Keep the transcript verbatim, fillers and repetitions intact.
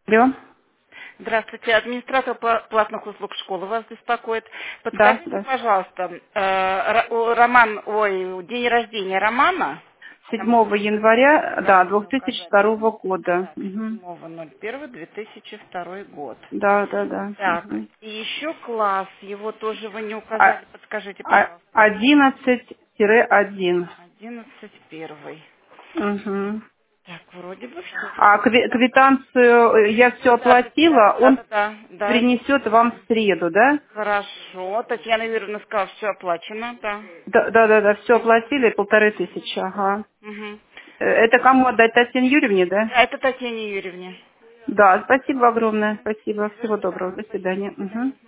Алло. Здравствуйте, администратор пла- платных услуг школы вас беспокоит. Да, Подскажите, да. пожалуйста, э, Ра- о, Роман, ой, день рождения Романа, там седьмого января, да, забыли две тысячи указать. второго года. Так, Мгм. седьмого ноль первого две тысячи второй год. Да, да, да. Так, Мгм. и еще класс, его тоже вы не А- указали, подскажите, а- пожалуйста. одиннадцать один. Одиннадцать первый. Мгм. Так, вроде бы все. А кви- квитанцию э, я все Да, Татьяна, оплатила, да, он да, да, да. принесет вам в среду, да? Хорошо. Татьяна Юрьевна сказала, все оплачено, да. Да, да, да, да, все оплатили, полторы тысячи, ага. Мгм. Э, Это кому отдать, Татьяне Юрьевне, да? Да, это Татьяне Юрьевне. Да, спасибо огромное, спасибо, До всего свидания. доброго, до Спасибо, свидания. до Мгм. свидания.